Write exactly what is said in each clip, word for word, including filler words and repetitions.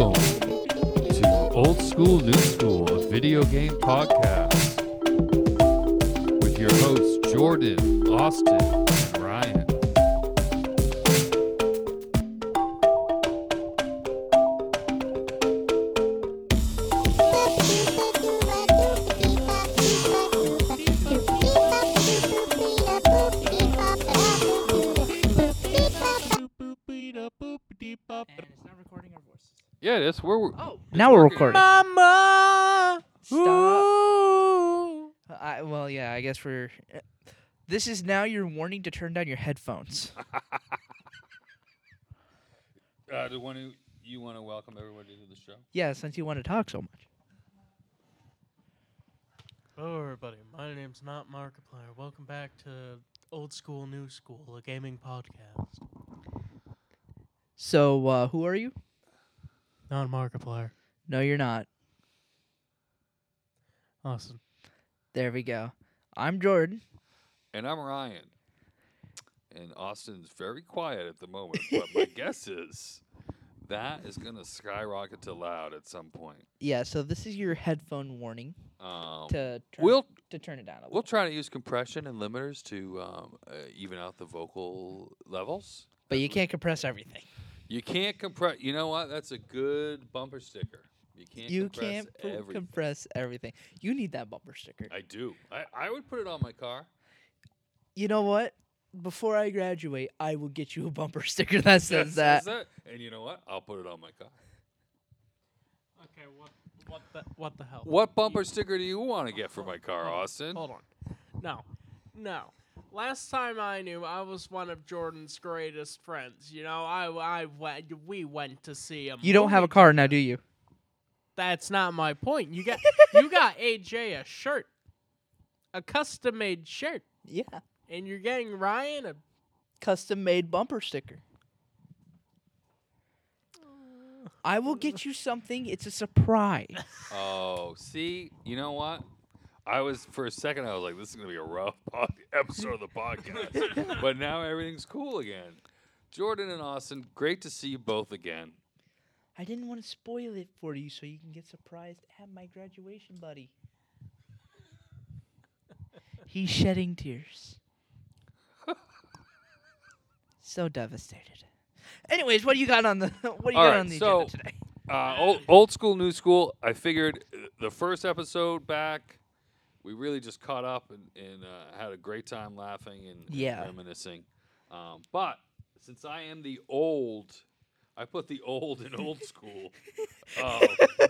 Welcome to Old School, New School, a video game podcast with your hosts Jordan, Austin, and Ryan. And it's not recording our voices. Yeah, that's where we're. Oh, it's now we're working. recording. Mama! Stop. I, well, yeah, I guess we're. Uh, this is now your warning to turn down your headphones. Uh, do one of you want to welcome everybody to the show? Yeah, since you want to talk so much. Hello, everybody. My name's Matt Markiplier. Welcome back to Old School, New School, a gaming podcast. So, uh, who are you? Not Markiplier. No, you're not. Awesome. There we go. I'm Jordan. And I'm Ryan. And Austin's very quiet at the moment, but my guess is that is going to skyrocket to loud at some point. Yeah, so this is your headphone warning Um, to turn, we'll to turn it down a we'll little. try to use compression and limiters to um, uh, even out the vocal levels. But you can't compress everything. You can't compress. You know what? That's a good bumper sticker. You can't You compress can't p- everything. compress everything. You need that bumper sticker. I do. I, I would put it on my car. You know what? Before I graduate, I will get you a bumper sticker that says that. Says that. And you know what? I'll put it on my car. Okay, what what the what the hell? What bumper sticker do you want to get for my car, Austin? Hold on. No. No. Last time I knew, I was one of Jordan's greatest friends. You know, I I went we went to see him. You don't have a car now, do you? That's not my point. You got you got A J a shirt. A custom made shirt. Yeah. And you're getting Ryan a Custom made bumper sticker. I will get you something. It's a surprise. Oh, see, you know what? I was for a second. I was like, "This is gonna be a rough pod- episode of the podcast," but now everything's cool again. Jordan and Austin, great to see you both again. I didn't want to spoil it for you so you can get surprised at my graduation, buddy. He's shedding tears. So devastated. Anyways, what do you got on the what do you All got right, on the so- agenda today? Uh, old, old school, new school. I figured uh, the first episode back, we really just caught up and, and uh, had a great time laughing and, and Yeah. reminiscing. Um, but since I am the old, I put the old in old school. Um,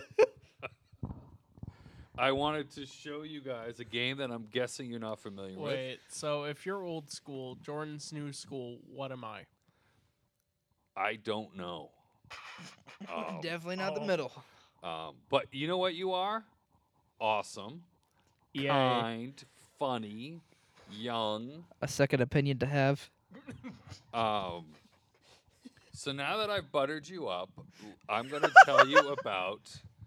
I wanted to show you guys a game that I'm guessing you're not familiar with. Wait, so if you're old school, Jordan's new school, what am I? I don't know. Um, Definitely not the oh. middle. um, but you know what you are? Awesome, Yay. kind, funny, young. A second opinion to have. Um, so now that I've buttered you up, I'm going to tell you about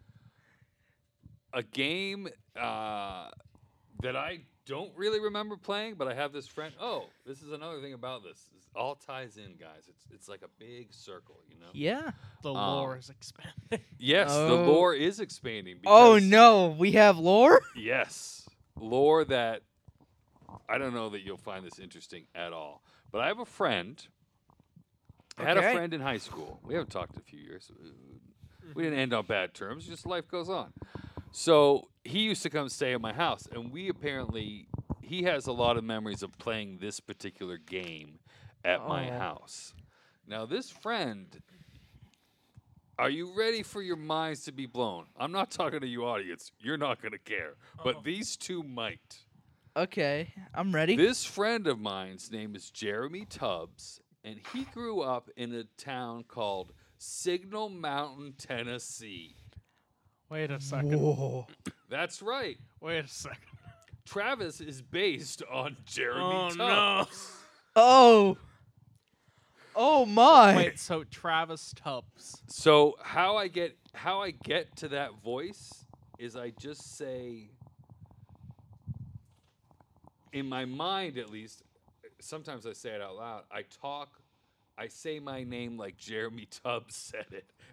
a game uh, that I don't really remember playing, but I have this friend. Oh, this is another thing about this. This all ties in, guys. It's it's like a big circle, you know? Yeah. The Um, lore is expanding. Yes, the Oh. lore is expanding. Oh because- no, we have lore? Yes. Lore that I don't know that you'll find this interesting at all. But I have a friend. I had a Okay. friend in high school. We haven't talked in a few years. We didn't end on bad terms. Just life goes on. So he used to come stay at my house, and we apparently he has a lot of memories of playing this particular game at my Oh. house. Now this friend, are you ready for your minds to be blown? I'm not talking to you, audience. You're not going to care, but Oh. these two might. Okay, I'm ready. This friend of mine's name is Jeremy Tubbs, and he grew up in a town called Signal Mountain, Tennessee. Wait a second. Whoa. That's right. Wait a second. Travis is based on Jeremy Oh, Tubbs. Oh. Oh my. Wait, so Travis Tubbs. So how I get how I get to that voice is I just say, in my mind at least, sometimes I say it out loud. I talk, I say my name like Jeremy Tubbs said it,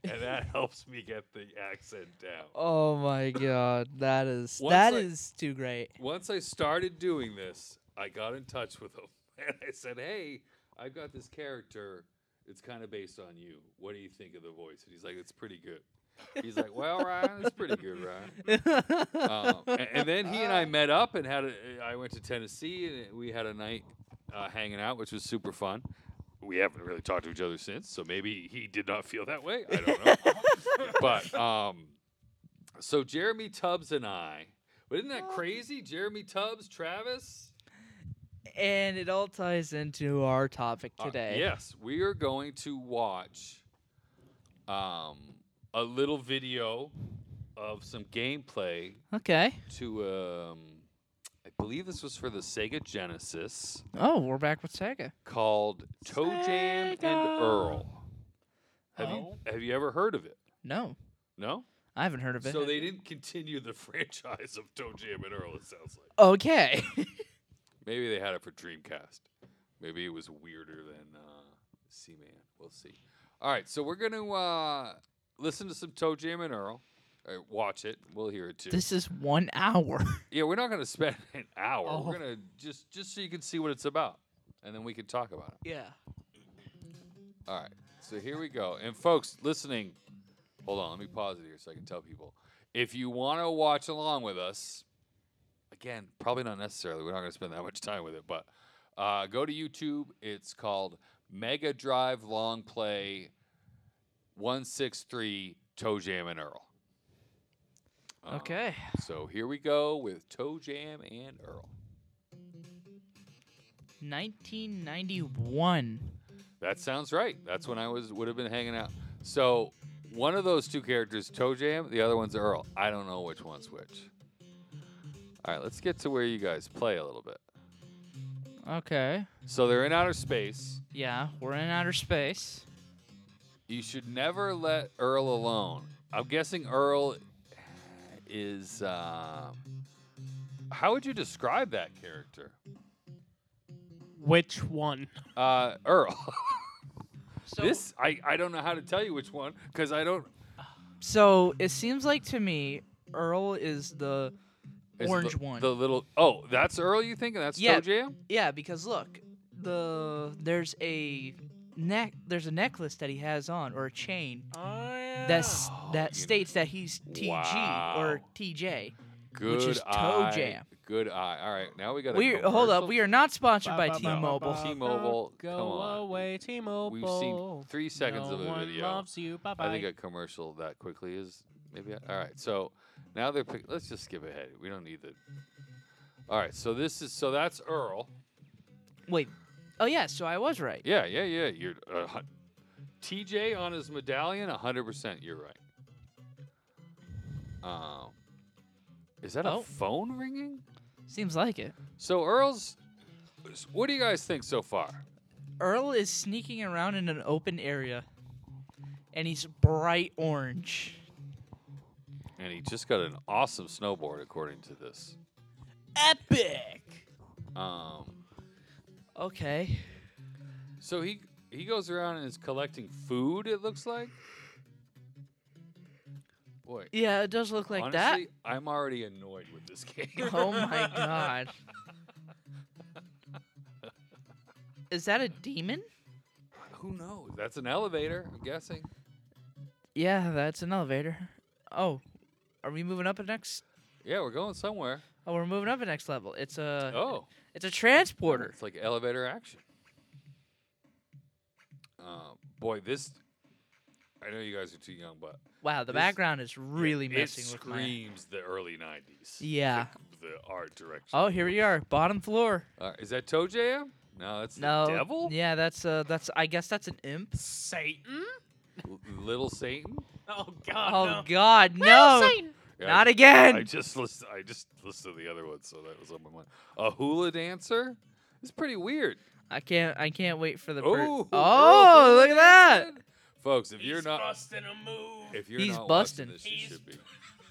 and that helps me get the accent down. Oh my god, that is Once that I- is too great. Once I started doing this, I got in touch with him and I said, "Hey, I've got this character. It's kind of based on you. What do you think of the voice?" And he's like, "It's pretty good." He's like, "Well, Ryan, it's pretty good, Ryan." Um, and, and then he and I met up and had a. I went to Tennessee and we had a night uh, hanging out, which was super fun. We haven't really talked to each other since, so maybe he did not feel that way. I don't know. But um, so Jeremy Tubbs and I. But isn't that crazy? Jeremy Tubbs, Travis. And it all ties into our topic Uh, today. yes, we are going to watch um, a little video of some gameplay Okay. to. Um, I believe this was for the Sega Genesis, Oh, we're back with Sega. called Toe Jam and Sega. Earl. Have Oh. you have you ever heard of it? No, No. I haven't heard of it. So they didn't continue the franchise of Toe Jam and Earl. It sounds like Okay. maybe they had it for Dreamcast. Maybe it was weirder than uh, Seaman. We'll see. All right, so we're gonna uh, listen to some Toe Jam and Earl. Uh, watch it. We'll hear it too. This is one hour. Yeah, we're not gonna spend an hour. Oh. We're gonna just just so you can see what it's about, and then we can talk about it. Yeah. All right. So here we go. And folks listening, hold on. Let me pause it here so I can tell people. If you want to watch along with us, again, probably not necessarily. We're not going to spend that much time with it, but uh, go to YouTube. It's called Mega Drive Long Play one sixty-three Toe Jam and Earl. Um, Okay. So here we go with Toe Jam and Earl. nineteen ninety-one. That sounds right. That's when I was would have been hanging out. So one of those two characters, Toe Jam, the other one's Earl. I don't know which one's which. All right, let's get to where you guys play a little bit. Okay. So they're in outer space. Yeah, we're in outer space. You should never let Earl alone. I'm guessing Earl is. Uh, how would you describe that character? Which one? Uh, Earl. So, this I, I don't know how to tell you which one because I don't. so it seems like to me, Earl is the is it orange the, one. The little. Oh, that's Earl. You think and that's Yeah. Toe Jam? Yeah, because look, the there's a neck there's a necklace that he has on or a chain Oh, yeah. that's Oh, that you- states that he's T G Wow. or T J. Good Which is Toe eye. Jam. Good eye. All right, now we got. We hold up, we are not sponsored by T-Mobile. T-Mobile, Go come on. away, T-Mobile. We've seen three seconds no of a one video. loves you. Bye bye. I think a commercial that quickly is maybe. All right, so now they're. Pick, let's just skip ahead. We don't need the. All right, so this is so that's Earl. Wait. Oh yeah, so I was right. Yeah, yeah, yeah. You're uh, hu- T J on his medallion. A hundred percent. You're right. Um, is that Oh. a phone ringing? Seems like it. So Earl's. What do you guys think so far? Earl is sneaking around in an open area, and he's bright orange. And he just got an awesome snowboard, according to this. Epic. Um, Okay. so he he goes around and is collecting food. It looks like. Boy, Yeah, it does look like honestly, I'm already annoyed with this game. that. Oh my god. Is that a demon? Who knows? That's an elevator. I'm guessing. Yeah, that's an elevator. Oh, are we moving up a next? Yeah, we're going somewhere. Oh, we're moving up a next level. It's a. Oh, It's a transporter. it's like elevator action. Uh, boy, this. I know you guys are too young, but Wow, the this- background is really it, messing it with my. screams the early nineties. Yeah. The, the art direction. Oh, here we are, bottom floor. Uh, is that Toe Jam? No, that's No. the devil. Yeah, that's uh, that's. I guess that's an imp. Satan? L- Little Satan. Oh God. Oh no. God, no! Yeah, Not I- again. I just listened. I just listened to the other one, so that was on my mind. A hula dancer. It's pretty weird. I can't. I can't wait for the. Per- Oh, oh, Earl look at that! dancing. folks! If He's you're not, busting a move. if you're He's not busting. watching this, you He's- should be.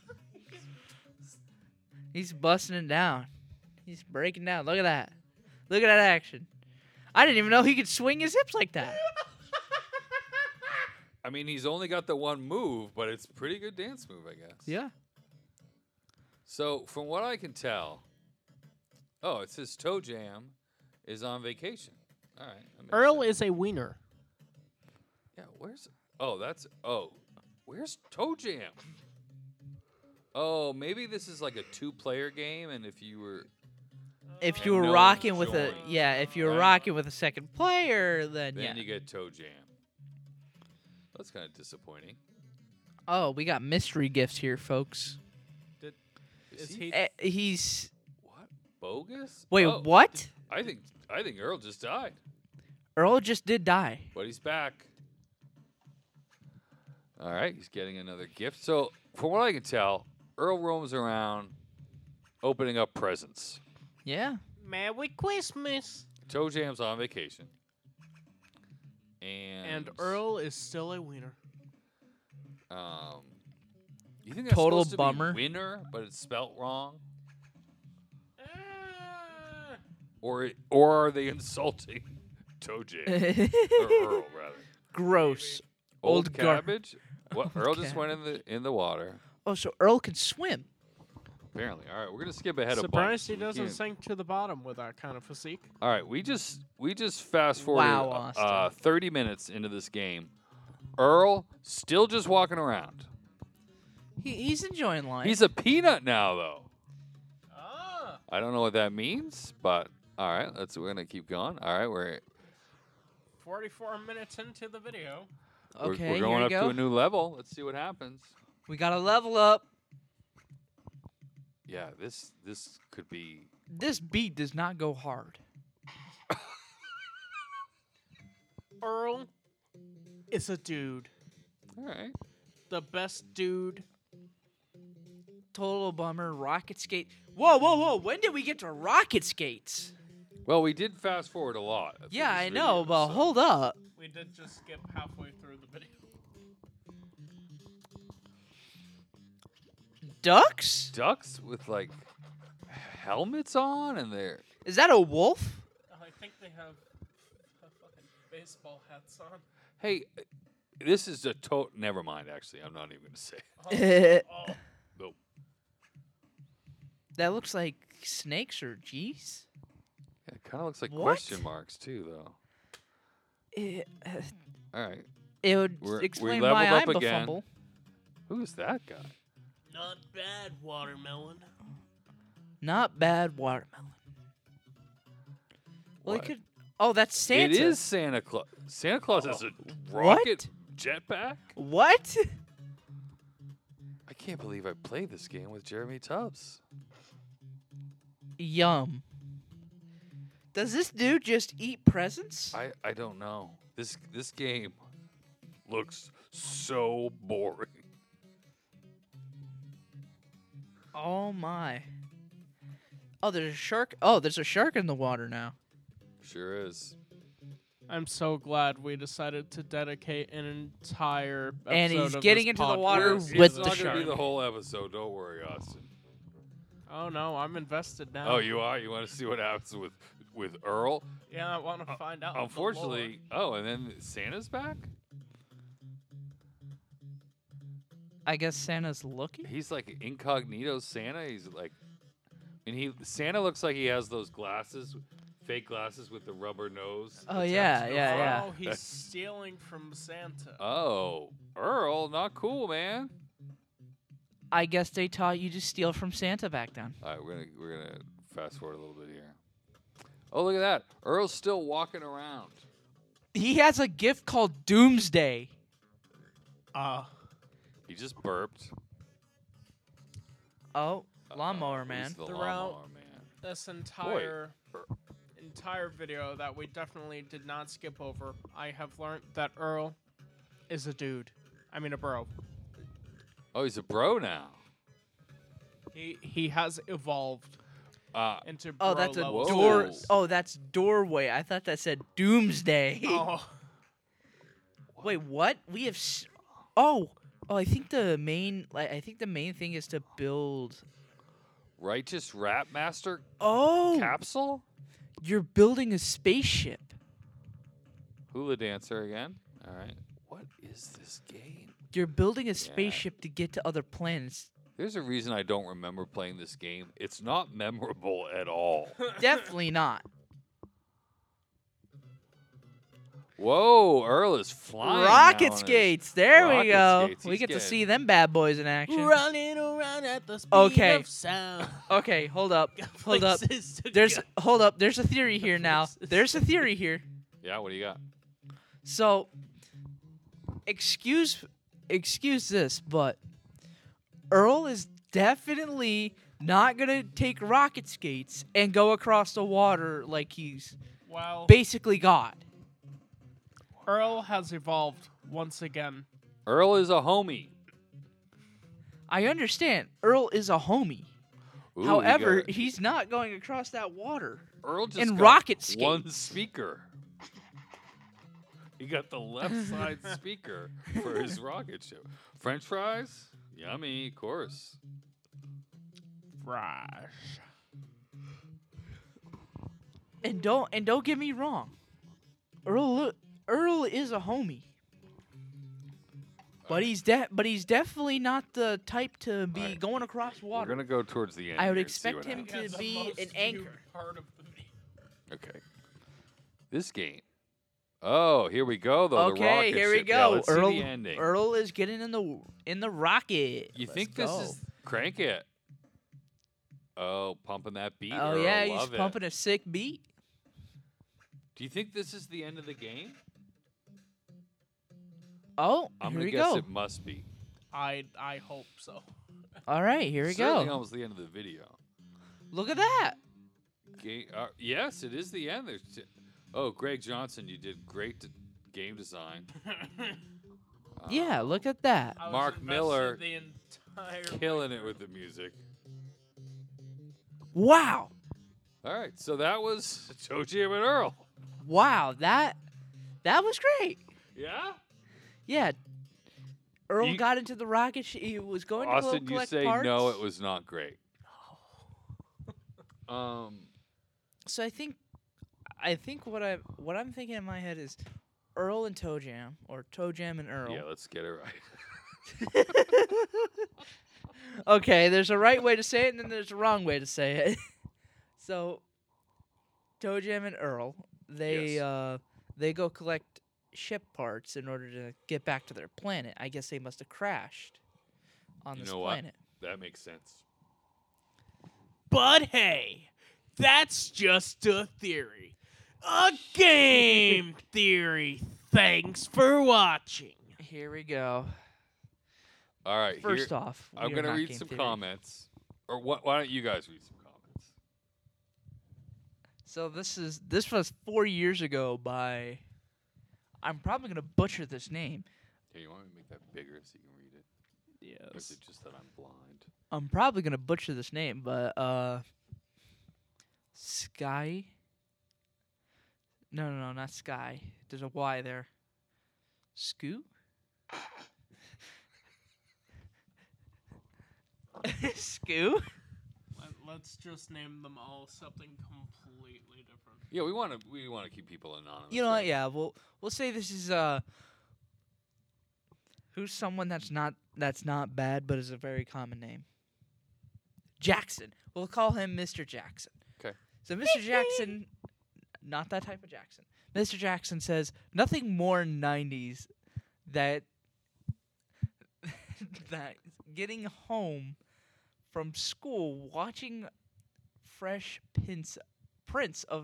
He's busting it down. He's breaking down. Look at that. Look at that action. I didn't even know he could swing his hips like that. I mean, he's only got the one move, but it's a pretty good dance move, I guess. Yeah. So, from what I can tell, oh, it says Toe Jam is on vacation. All right. that makes Earl sense. is a wiener. Yeah, where's. Oh, that's. Oh, where's Toe Jam? Oh, maybe this is like a two-player game, and if you were. If And you were no rocking with a join, yeah, if you were right? rocking with a second player, then, Then yeah. you get Toe Jam. That's kind of disappointing. Oh, we got mystery gifts here, folks. Is Is he, he? Eh, he's what? Bogus? wait, Oh, what? I think I think Earl just died, Earl just did die. but he's back. All right, he's getting another gift. So, from what I can tell, Earl roams around opening up presents. Yeah. Merry Christmas. Toe Jam's on vacation. And And Earl is still a wiener. Um, you think that's Total supposed to bummer. be winner, but it's spelt wrong, Ah. or it, or are they insulting Toe Jam or Earl rather? Gross. Old, Old gar- cabbage. What? Old Earl just went in the in the water. Oh, so Earl can swim. Apparently. All right, we're gonna skip ahead Surprised a he bunch. We doesn't can't- sink to the bottom with that kind of physique. All right, we just we just fast forward Wow, uh, Austin. uh, thirty minutes into this game. Earl still just walking around. He, he's enjoying life. He's a peanut now, though. Ah. I don't know what that means, but all right, let's we're gonna keep going. All right, we're forty-four minutes into the video. we're, okay, we're going here up we go. to a new level. Let's see what happens. We got to level up. Yeah, this this could be. This beat does not go hard. Earl is a dude. All right. The best dude. Total bummer. Rocket skate. Whoa, whoa, whoa. When did we get to rocket skates? Well, we did fast forward a lot. through Yeah, this I know, video, but so- hold up. We did just skip halfway through the video. Ducks? Ducks with like helmets on, and they're Is that a wolf? I think they have uh, fucking baseball hats on. hey. This is a total. Never mind. Actually, I'm not even gonna say. that Oh, Nope. looks like snakes or geese. Yeah, it kind of looks like What? question marks too, though. It, uh, All right. it would We're- we explain leveled why up I'm a again. fumble. Who's that guy? not bad, watermelon. Not bad watermelon. Well, What? it could. Oh, that's Santa. It is Santa Claus. Santa Claus has a What? rocket jetpack. What? I can't believe I played this game with Jeremy Tubbs. Yum. Does this dude just eat presents? I, I don't know. This this game looks so boring. Oh my. Oh, there's a shark. Oh, there's a shark in the water now. Sure is. I'm so glad we decided to dedicate an entire episode And he's of getting this into the water podcast with it's the not gonna shark. be the whole episode. Don't worry, Austin. Oh no, I'm invested now. Oh, you are. You want to see what happens with with Earl? Yeah, I want to find out. the Unfortunately, oh, and then Santa's back. I guess Santa's looking. He's like incognito Santa. He's like, and he Santa looks like he has those glasses, fake glasses with the rubber nose. Oh, attached yeah, to the yeah, lore. front. yeah. Oh, he's stealing from Santa. Oh, Earl, not cool, man. I guess they taught you to steal from Santa back then. All right, we're gonna we're gonna fast forward a little bit here. Oh, look at that. Earl's still walking around. He has a gift called Doomsday. Uh, He just burped. Oh, Uh-oh, lawnmower who's man. The Throughout- lawnmower man. this entire Er- entire video that we definitely did not skip over, I have learned that Earl is a dude. I mean a bro. Oh, he's a bro now. He he has evolved Uh, into bro Oh, that's a level door. status. Oh, that's doorway. I thought that said Doomsday. Oh, Wait, what? We have. S- oh, oh. I think the main. Like, I think the main thing is to build. Righteous Rap Master Oh, capsule. you're building a spaceship. Hula dancer again. All right. What is this game? You're building a spaceship to get to other planets. There's a reason I don't remember playing this game. It's not memorable at all. Definitely not. Whoa, Earl is flying. now Rocket on his- skates. There we rocket go. skates. We He's get to getting- see them bad boys in action. Running around at the speed Okay. of sound. Okay, hold up. Hold up. Places to There's go. hold up. There's a theory here now. There's a theory here. Yeah, what do you got? So, excuse excuse this, but Earl is definitely not gonna take rocket skates and go across the water like he's Well, basically God. Earl has evolved once again. Earl is a homie. I understand. Earl is a homie. Ooh, he However, got- he's not going across that water. Earl just in got rocket one skates. speaker. He got the left side speaker for his rocket ship. French fries? Yummy, of course. Fresh. And don't and don't get me wrong. Earl look, Earl is a homie. But he's de- but he's definitely not the type to be Alright. going across We're water. gonna go towards the end. I would here and see expect what him happens. to Yeah, the be most an viewed anchor. Part of the video. Okay. This game. Oh, here we go though. the Okay, rocket here we ship. Yeah, go. let's see Earl the ending. Earl is getting in the in the rocket. You Let's think go. this is crank it? Oh, pumping that beat. Oh Earl, yeah, he's love it. pumping a sick beat. Do you think this is the end of the game? Oh, I'm here gonna we guess go. it must be. I I hope so. All right, here we Certainly go. almost the end of the video. Look at that. Ga- uh, yes, it is the end. There's t- oh, Greg Johnson, you did great d- game design. Uh, Yeah, look at that. I was Mark invested Miller the entire killing it with the music. Wow. All right, so that was Joe Jam and Earl. Wow, that that was great. Yeah, Yeah. Earl You- got into the rocket. Sh- he was going to go Austin, you collect say parts. no, it was not great. Um, So I think, I think what I what I'm thinking in my head is, Earl and Toe Jam, or Toe Jam and Earl. yeah, let's get it right. Okay, there's a right way to say it, and then there's a wrong way to say it. So, Toe Jam and Earl, they Yes. uh they go collect ship parts in order to get back to their planet. I guess they must have crashed on You this know what? planet. That makes sense. But hey, that's just a theory. A game theory. Thanks for watching. Here we go. All right, First here, off, we I'm are gonna not read game some theory. comments, or what? Why don't you guys read some comments? So this is this was four years ago by. I'm probably gonna butcher this name. Here, you want me to make that bigger so you can read it? Or is Yes. it just that I'm blind? I'm probably gonna butcher this name, but uh, Sky. No, no, no, not Sky. There's a Y there. Scoo. Scoo. Let, let's just name them all something completely different. Yeah, we want to we want to keep people anonymous. You know what? right? Yeah, we'll we'll say this is uh. Who's someone that's not that's not bad, but is a very common name? Jackson. We'll call him Mister Jackson. 'Kay. So Mister Jackson, not that type of Jackson. Mister Jackson says nothing more nineties that that getting home from school watching Fresh Prince Prince of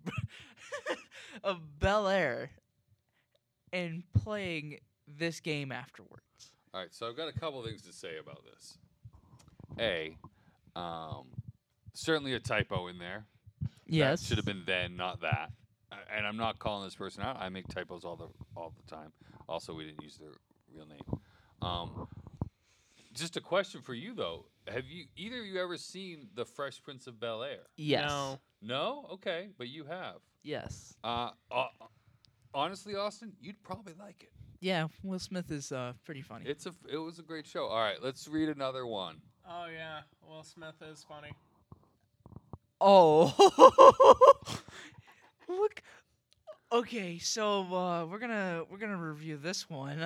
of Bel Air and playing this game afterwards. All right, so I've got a couple things to say about this. A, um, certainly a typo in there. Yes. That should have been then, not that. Uh, and I'm not calling this person out. I make typos all the all the time. Also, we didn't use their real name. Um, just a question for you though: Have you either of you ever seen The Fresh Prince of Bel Air? Yes. No. No. Okay, but you have. Yes. Uh, uh, honestly, Austin, you'd probably like it. Yeah, Will Smith is uh, pretty funny. It's a it was a great show. All right, let's read another one. Oh yeah, Will Smith is funny. Oh. Look. Okay, so uh, we're gonna we're gonna review this one.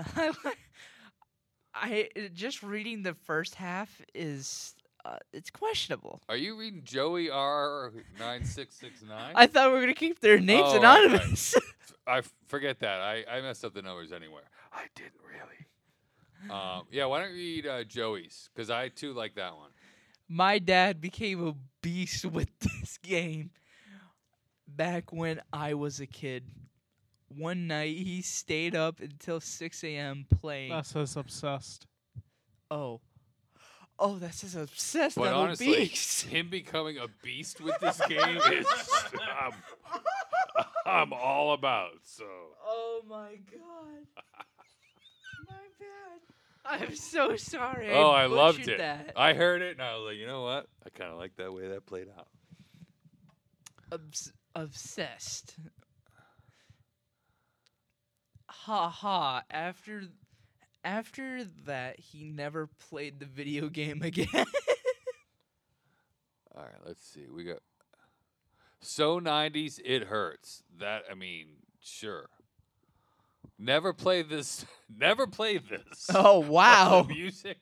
I just reading the first half is uh, it's questionable. Are you reading Joey R nine six six nine? I thought we were gonna keep their names Oh, right, anonymous. I f- forget that. I, I messed up the numbers anywhere. I didn't really. Um, yeah, why don't you read uh, Joey's? Because I too like that one. My dad became a beast with this game back when I was a kid. One night he stayed up until six a.m. playing. That says obsessed. Oh. Oh, that says obsessed, But not honestly, obese. him becoming a beast with this game is I'm, I'm all about. So Oh my god. My bad. I'm so sorry. oh, I loved butchered it. That. I heard it and I was like, you know what? I kind of like that way that played out. Obs- obsessed. Ha ha. After after that, he never played the video game again. All right, let's see. We got so nineties. It hurts. That I mean, sure. Never play this. Never play this. Oh wow. Music.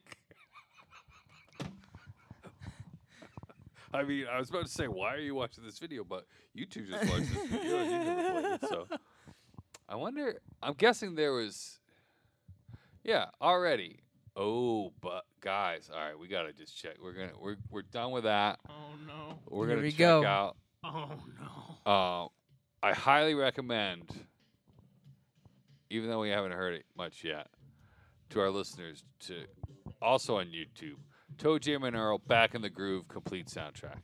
I mean, I was about to say, why are you watching this video? But you two just watched this video and you never played it. So I wonder. I'm guessing there was. Yeah, already. Oh, but guys, all right, we gotta just check. We're gonna we're we're done with that. Oh no. We're Here gonna we check go. out. Oh no. Uh, I highly recommend, even though we haven't heard it much yet, to our listeners to also on YouTube, Toe Jam and Earl, Back in the Groove, complete soundtrack.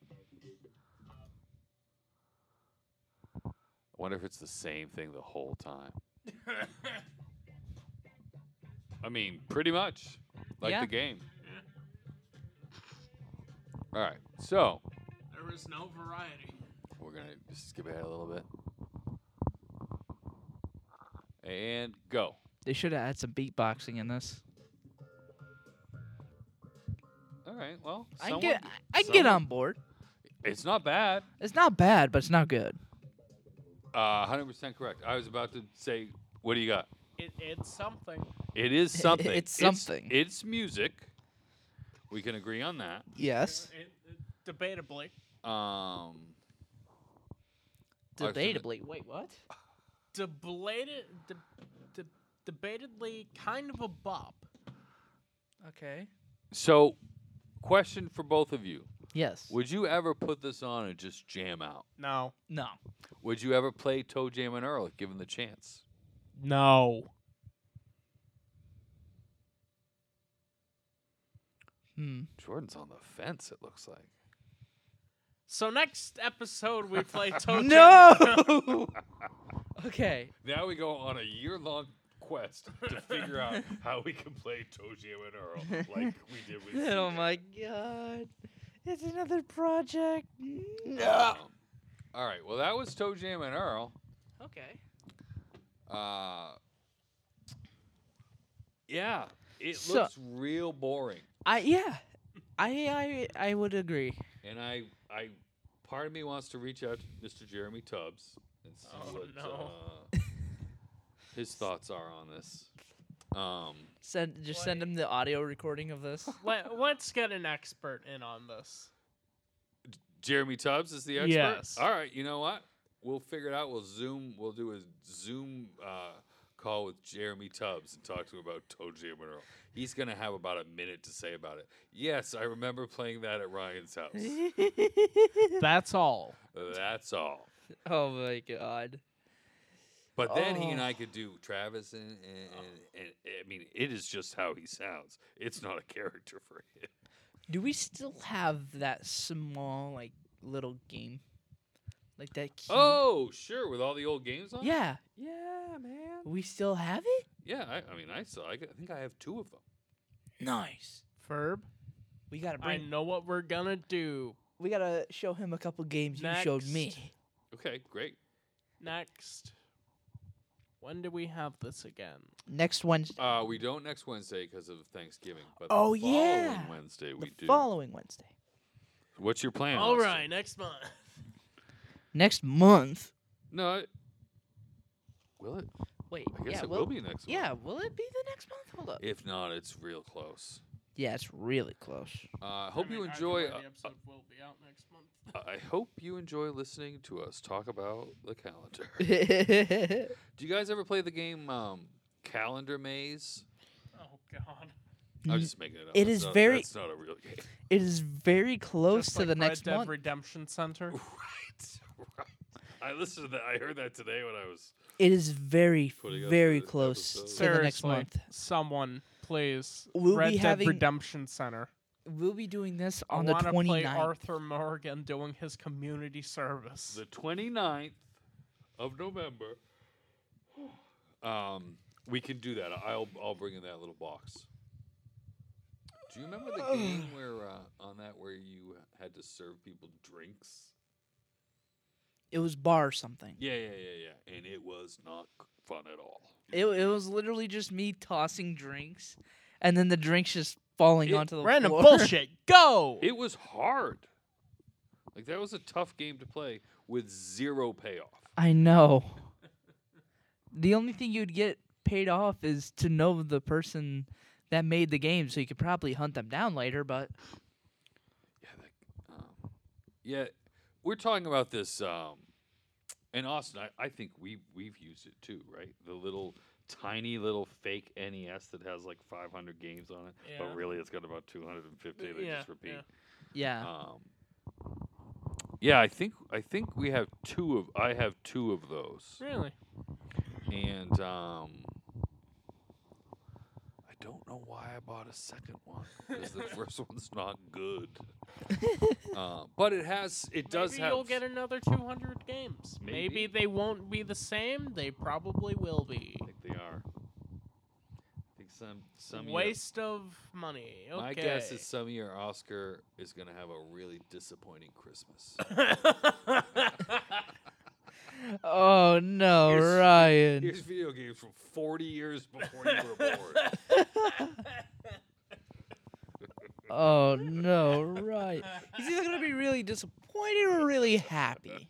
I wonder if it's the same thing the whole time. I mean, pretty much like Yeah. the game. All right, so There is no variety. we're gonna just skip ahead a little bit and go. They should have had some beatboxing in this. All right, well, I can someone- get I can get someone- on board. It's not bad. It's not bad, but it's not good. Uh, one hundred percent correct. I was about to say, what do you got? It, it's something. It is something. It's something. It's, music. We can agree on that. Yes. It, it, debatably. Um, I was gonna- Debatably. Wait, what? Debated, de, de, debatedly kind of a bop. Okay. So, question for both of you. Yes. Would you ever put this on and just jam out? No. No. Would you ever play Toe Jam and Earl if given the chance? No. Hmm. Jordan's on the fence, it looks like. So next episode we play Toe Jam. No. Okay. Now we go on a year-long quest to figure out how we can play Toe Jam and Earl like we did with Oh C J. my god. It's another project. No. Um, all right. Well, that was Toe Jam and Earl. Okay. Uh, yeah, it So- looks real boring, I yeah. I I I would agree. and I I part of me wants to reach out to Mister Jeremy Tubbs and see Oh, what no. uh, his thoughts are on this. Um, Send just send him the audio recording of this. Let, let's get an expert in on this. Jeremy Tubbs is the expert. Yes. All right. You know what? We'll figure it out. We'll zoom. We'll do a Zoom uh, call with Jeremy Tubbs and talk to him about Toe Jam and Earl. He's gonna have about a minute to say about it. Yes, I remember playing that at Ryan's house. That's all. That's all. Oh my god. But then he and Oh. I could do Travis, and, and, and, and I mean, it is just how he sounds. It's not a character for him. Do we still have that small like little game? Like that cube? Oh, sure, with all the old games on. Yeah. yeah, man. We still have it? Yeah, I, I mean, I saw. I, got- I think I have two of them. Nice. Ferb, We gotta I bring know what we're gonna do. we gotta show him a couple games you showed me. Okay, great. Next. When do we have this again? Next Wednesday. Uh, we don't next Wednesday because of Thanksgiving, but Oh, the following yeah. Wednesday The we do. following Wednesday. What's your plan? All Austin? right, next month. Next month. No, I- Will it? Wait, I guess yeah, it will, will be next yeah, month. will it be the next month? Hold up. If not, it's real close. Yeah, it's really close. Uh, I hope I mean, you either enjoy. way, Uh, the episode will be out next month. uh, I hope you enjoy listening to us talk about the calendar. Do you guys ever play the game um, Calendar Maze? Oh God. I'm just making it up. It That's is not- very- That's not a real game. It is very close Just to like the Red next Dead month. Redemption Center. Right. Right. I listened to that. I heard that today when I was. It is very, Putting up very the close episode. to the next Seriously, month. someone please. We'll Red be Dead having- Redemption Center. We'll be doing this I on the wanna play twenty-ninth. Arthur Morgan doing his community service. The twenty-ninth of November. Um, we can do that. I'll I'll bring in that little box. Do you remember the game where uh, on that where you had to serve people drinks? It was bar something. Yeah, yeah, yeah, yeah. And it was not c- fun at all. It it was literally just me tossing drinks, and then the drinks just falling It- onto the Random floor. bullshit. Go. It was hard. Like that was a tough game to play with zero payoff. I know. The only thing you'd get paid off is to know the person that made the game, so you could probably hunt them down later. But Yeah, that, um, yeah. We're talking about this, um, and Austin. I, I think we we've used it too, right? The little tiny little fake N E S that has like five hundred games on it, Yeah. but really it's got about two hundred fifty. They Yeah, just repeat. yeah. yeah, Um, yeah, I think I think we have two of. I have two of those, Really? and um, I don't know why I bought a second one because the first one's not good. uh, but it has. It does Maybe have. you'll get another two hundred games. Maybe. Maybe they won't be the same. They probably will be. I think they are. I think some some of your- Waste of money. Okay. My guess is some year Oscar is going to have a really disappointing Christmas. oh no, Here's- Ryan. Here's video games from forty years before you were born. Oh no, Ryan. He's either gonna be really disappointed or really happy.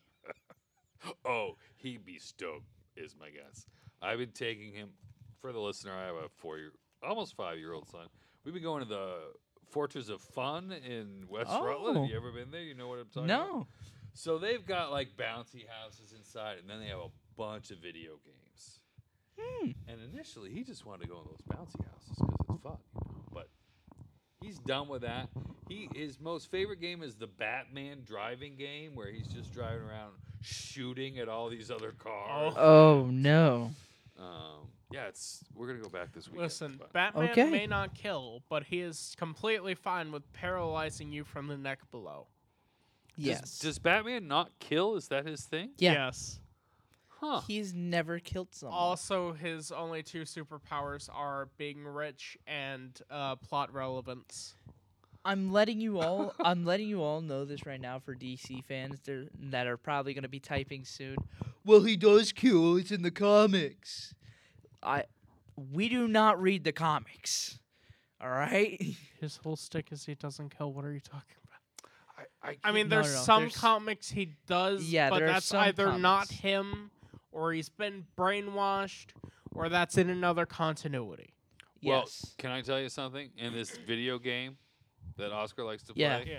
Oh, he'd be stoked, is my guess. I've been taking him, for the listener, I have a four year, almost five year old son. We've been going to the Fortress of Fun in West Rutland. Oh. Have you ever been there? You know what I'm talking about? No. So they've got like bouncy houses inside, and then they have a bunch of video games. Hmm. And initially, he just wanted to go in those bouncy houses because it's fun, you know. But he's done with that. He his most favorite game is the Batman driving game, where he's just driving around shooting at all these other cars. Oh no. Um, yeah, it's we're gonna go back this weekend. Listen, but- Batman Okay. may not kill, but he is completely fine with paralyzing you from the neck below. Does- Yes. Does, Batman not kill? Is that his thing? yeah. Yes. Huh. He's never killed someone. Also, his only two superpowers are being rich and uh, plot relevance. I'm letting you all I'm letting you all know this right now for D C fans there, that are probably going to be typing soon. Well, he does kill. It's in the comics. I we do not read the comics. All right? His whole stick is he doesn't kill. What are you talking about? I, I mean, No, there's no, no, some there's- comics he does, Yeah, but there are that's some either not comics. him, or he's been brainwashed, or that's in another continuity. well, Yes. can I tell you something? In this video game that Oscar likes to Yeah. play, Yeah.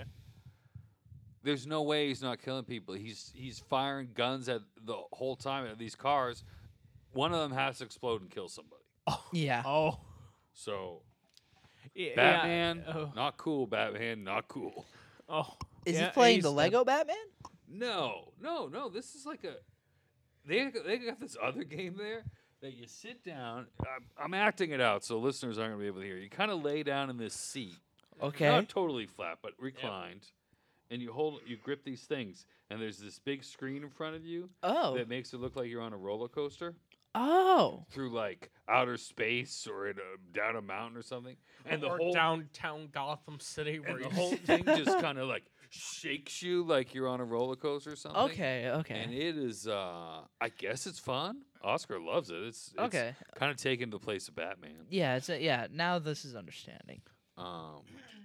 there's no way he's not killing people. He's he's firing guns at the whole time at these cars. One of them has to explode and kill somebody. Yeah. Oh. So Yeah, Batman, yeah, oh. not cool. Batman, not cool. Oh. Is yeah, he playing he's the Lego Batman? No, no, no. This is like a they they got this other game there that you sit down. I'm, I'm acting it out, so listeners aren't gonna be able to hear. You kind of lay down in this seat, Okay. not totally flat, but reclined, and you hold, you grip these things, and there's this big screen in front of you Oh. that makes it look like you're on a roller coaster Oh. through like outer space or in a, down a mountain or something, and the or whole downtown Gotham City, where and the you whole thing just kind of like shakes you like you're on a roller coaster or something. Okay, okay. And it is, uh, I guess it's fun. Oscar loves it. It's, it's Okay. kind of taking the place of Batman. Yeah, it's a, yeah, now this is understanding. Um,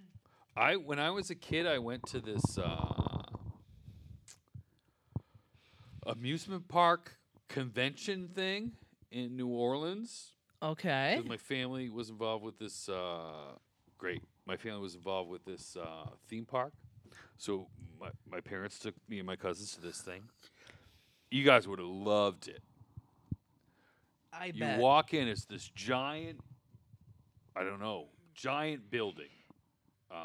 I when I was a kid, I went to this uh, amusement park convention thing in New Orleans. Okay. 'Cause my family was involved with this. Uh, great. My family was involved with this uh, theme park. So my, my parents took me and my cousins to this thing. You guys would have loved it. I You bet. walk in, it's this giant, I don't know, giant building. Uh,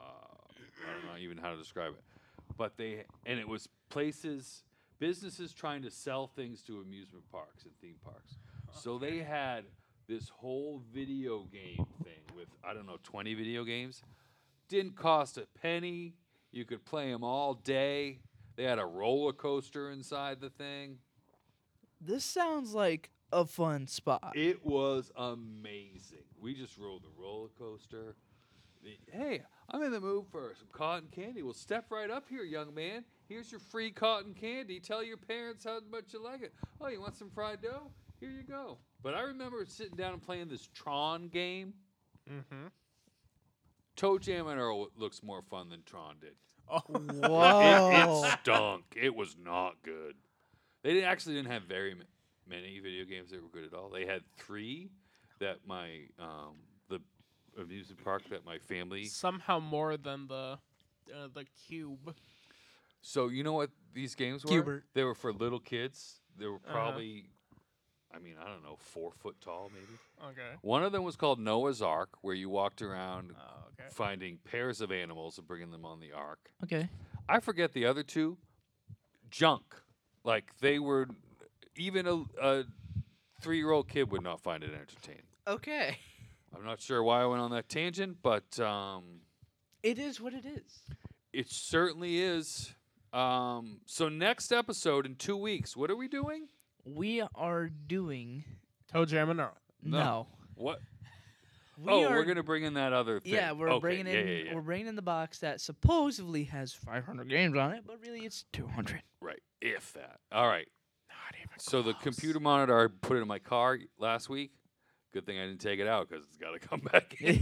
I don't know even how to describe it. But they, and it was places, businesses trying to sell things to amusement parks and theme parks. So they had this whole video game thing with, I don't know, twenty video games. Didn't cost a penny. You could play them all day. They had a roller coaster inside the thing. This sounds like a fun spot. It was amazing. We just rode the roller coaster. The- Hey, I'm in the mood for some cotton candy. Well, step right up here, young man. Here's your free cotton candy. Tell your parents how much you like it. Oh, you want some fried dough? Here you go. But I remember sitting down and playing this Tron game. Mm-hmm. Toe Jam and Earl looks more fun than Tron did. Oh. Whoa. It, it stunk. It was not good. They didn't, actually didn't have very ma- many video games that were good at all. They had three that my um, the amusement park that my family. Somehow more than the uh, the cube. So you know what these games were? Hubert. They were for little kids. They were Uh-huh. probably, I mean, I don't know, four foot tall maybe. Okay. One of them was called Noah's Ark, where you walked around Oh, okay. finding pairs of animals and bringing them on the ark. Okay. I forget the other two. Junk. Like they were, even a, a three-year-old kid would not find it entertaining. Okay. I'm not sure why I went on that tangent, but um, It is what it is. it certainly is. Um, so next episode in two weeks, what are we doing? We are doing Toe Jam and Earl. No. no. What? We oh, are, we're gonna bring in that other thing. Yeah, we're okay, bringing yeah, in yeah, yeah. we're bringing in the box that supposedly has five hundred games on it, but really it's two hundred. Right, if that. All right. Not even So the close. computer monitor I put it in my car last week. Good thing I didn't take it out because it's got to come back in.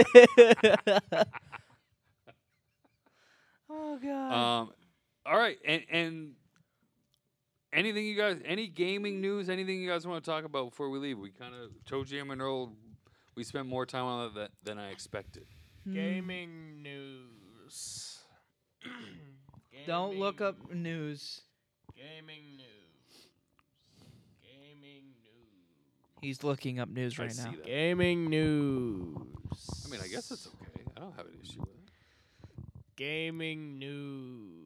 Oh god. Um, all right, and and anything you guys, any gaming news, anything you guys want to talk about before we leave? We kind of Toe Jam and Earl, we spent more time on it than, than I expected. Hmm. Gaming news. Don't look Gaming- up news. Gaming news. Gaming news. He's looking up news I right see now. that. Gaming news. I mean, I guess it's okay. I don't have an issue with it. Gaming news.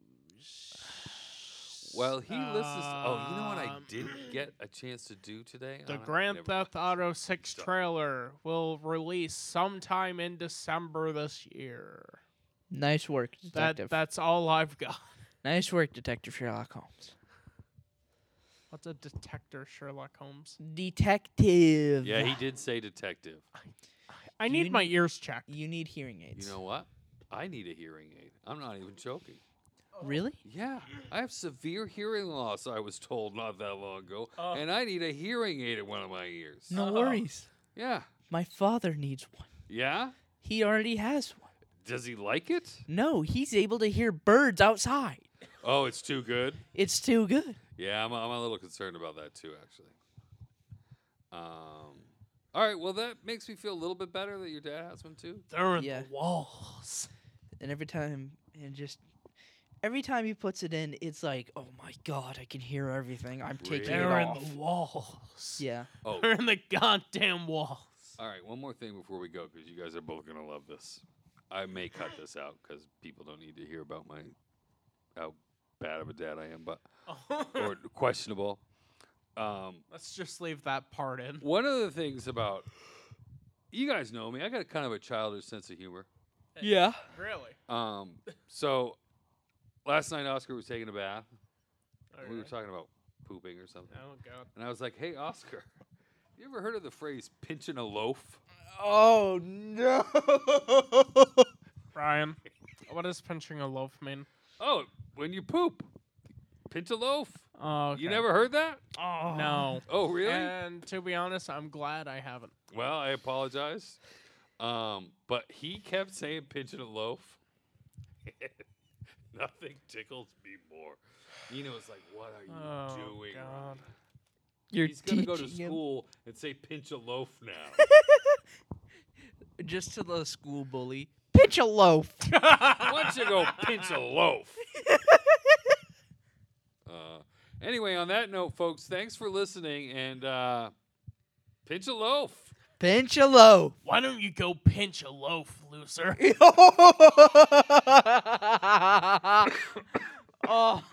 Well, he listens. Oh, you know what I Um, didn't get a chance to do today? The Uh, Grand never Theft mind. Auto six Stop. trailer will release sometime in December this year. Nice work, That detective. that's all I've got. nice work, Detective Sherlock Holmes. What's a detector, Sherlock Holmes? Detective. Yeah, he did say detective. I Do you need my need- ears checked. You need hearing aids. You know what? I need a hearing aid. I'm not even joking. Really? Yeah, I have severe hearing loss, I was told not that long ago, Oh. and I need a hearing aid in one of my ears. No Uh-oh. worries. Yeah. My father needs one. Yeah? He already has one. Does he like it? No, he's able to hear birds outside. Oh, it's too good? It's too good. Yeah, I'm, I'm a little concerned about that too, actually. Um, all right, well, that makes me feel a little bit better that your dad has one too. They're in Yeah. the walls. And every time, and just every time he puts it in, it's like, oh my god, I can hear everything. I'm taking Really? it They're in off. the walls. Yeah. Oh, They're in the goddamn walls. all right, one more thing before we go, because you guys are both going to love this. I may cut this out because people don't need to hear about my how bad of a dad I am, but or questionable. Um, Let's just leave that part in. one of the things about you guys know me, I got a kind of a childish sense of humor. Yeah. Really? Um, so last night Oscar was taking a bath. We were Okay. talking about pooping or something, Oh god. and I was like, "Hey, Oscar, you ever heard of the phrase pinching a loaf?" Oh no. Brian, what does pinching a loaf mean? Oh, when you poop, pinch a loaf. Oh, You never heard that? Oh No. Oh, really? And to be honest, I'm glad I haven't. Well, I apologize. Um, but he kept saying pinching a loaf. Nothing tickles me more. Nina was like, "What are you Oh, doing?" God. Ronnie?" You're He's gonna go to teaching him- school and say pinch a loaf now. Just to the school bully. Pinch a loaf. Why don't you go pinch a loaf? uh, anyway, on that note, folks, thanks for listening and uh, pinch a loaf. Pinch a loaf. Why don't you go pinch a loaf, loser? Oh.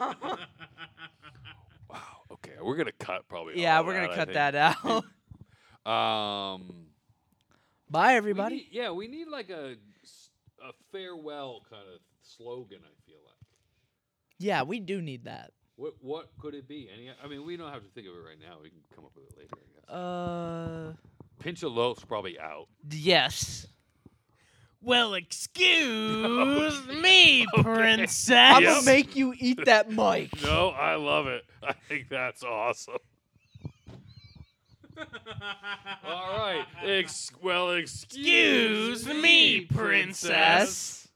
Wow. Okay, we're gonna cut probably. Yeah, all we're gonna I cut think. that out. Um. Bye, we everybody. need- yeah, we need like a s- a farewell kind of slogan. I feel like. Yeah, we do need that. What what could it be? Any? I mean, we don't have to think of it right now. We can come up with it later. I guess. Uh, Pinch a loaf's probably out. yes. Well, excuse me, I'm princess. Yep. gonna make you eat that mic. No, I love it. I think that's awesome. All right. Ex- well, excuse, Excuse me, princess.